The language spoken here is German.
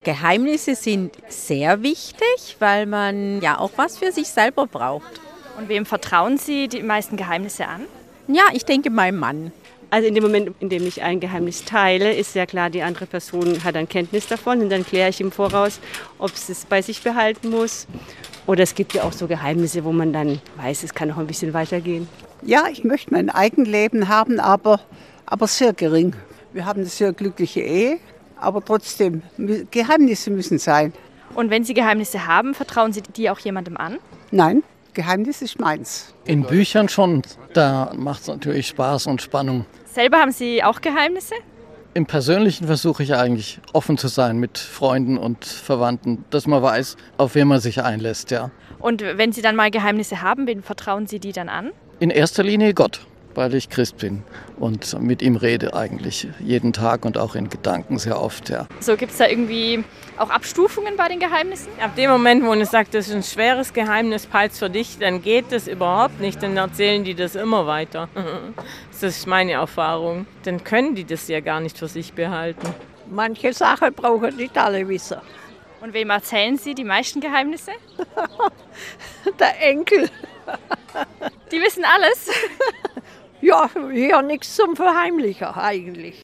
Geheimnisse sind sehr wichtig, weil man ja auch was für sich selber braucht. Und wem vertrauen Sie die meisten Geheimnisse an? Ja, ich denke meinem Mann. Also in dem Moment, in dem ich ein Geheimnis teile, ist ja klar, die andere Person hat dann Kenntnis davon und dann kläre ich im Voraus, ob sie es bei sich behalten muss. Oder es gibt ja auch so Geheimnisse, wo man dann weiß, es kann noch ein bisschen weitergehen. Ja, ich möchte mein Eigenleben haben, aber sehr gering. Wir haben eine sehr glückliche Ehe, aber trotzdem, Geheimnisse müssen sein. Und wenn Sie Geheimnisse haben, vertrauen Sie die auch jemandem an? Nein, Geheimnis ist meins. In Büchern schon, da macht es natürlich Spaß und Spannung. Selber haben Sie auch Geheimnisse? Im Persönlichen versuche ich eigentlich offen zu sein mit Freunden und Verwandten, dass man weiß, auf wen man sich einlässt, ja. Und wenn Sie dann mal Geheimnisse haben, wem vertrauen Sie die dann an? In erster Linie Gott, weil ich Christ bin und mit ihm rede eigentlich jeden Tag und auch in Gedanken sehr oft, ja. So, gibt es da irgendwie auch Abstufungen bei den Geheimnissen? Ab dem Moment, wo man sagt, das ist ein schweres Geheimnis, Palz für dich, dann geht das überhaupt nicht, dann erzählen die das immer weiter. Das ist meine Erfahrung. Dann können die das ja gar nicht für sich behalten. Manche Sachen brauchen nicht alle wissen. Und wem erzählen Sie die meisten Geheimnisse? Der Enkel. Die wissen alles. Ja, nichts zum Verheimlichen eigentlich.